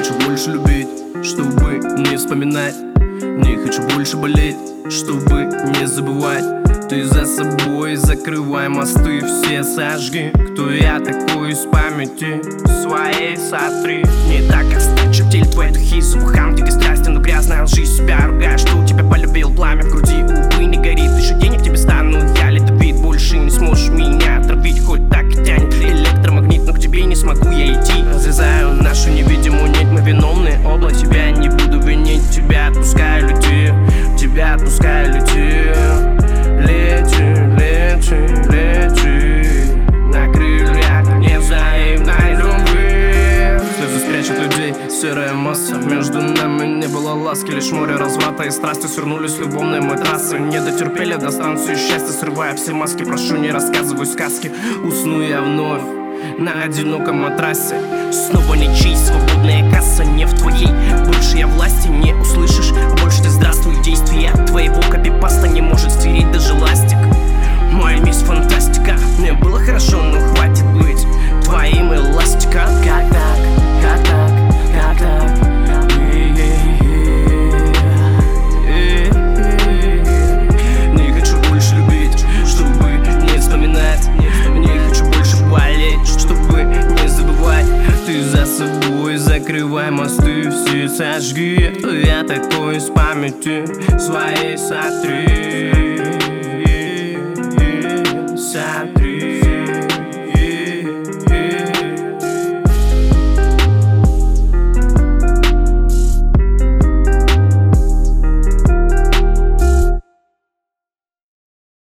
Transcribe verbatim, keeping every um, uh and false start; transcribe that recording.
хочу больше любить, чтобы не вспоминать. Не хочу больше болеть, чтобы не забывать. Ты за собой закрывай мосты, все сожги. Кто я такой из памяти своей сотри. Не так остать чертили твои духи с запахом дикой страсти, но грязная лжи. Себя ругаешь, что тебя полюбил, пламя в груди, увы, не горит. Еще денег тебе стану я ледовит, больше не сможешь меня отравить. Хоть так и тянет электромагнит, но к тебе не смогу я идти. Разрезаю нашу невидимую нить, мы виновны оба. Тебя не буду винить, тебя отпускаю, лети, тебя отпускаю, лети. Лети, лети, лети на крыльях невзаимной любви. Слезы спрячут людей, серая масса. Между нами не было ласки, лишь море разврата и страсти. Свернулись любовные мы трассы, не дотерпели до станции счастья. Срывая все маски, прошу, не рассказывай сказки. Усну я вновь на одиноком матрасе. Снова ничей, свободная касса не в твоей. Больше я власти не услышишь. Больше ты здравствуй, действия твоего копипаста не может стереть даже ластик. Моя мисс фантастика. Мне было хорошо, но хватит быть твоим эластика. Как так, как так, как так? Не хочу больше любить, чтобы не вспоминать. Не хочу больше болеть, чтобы не забывать. Ты за собой закрывай мосты, все сожги. Я такой из памяти своей сотри.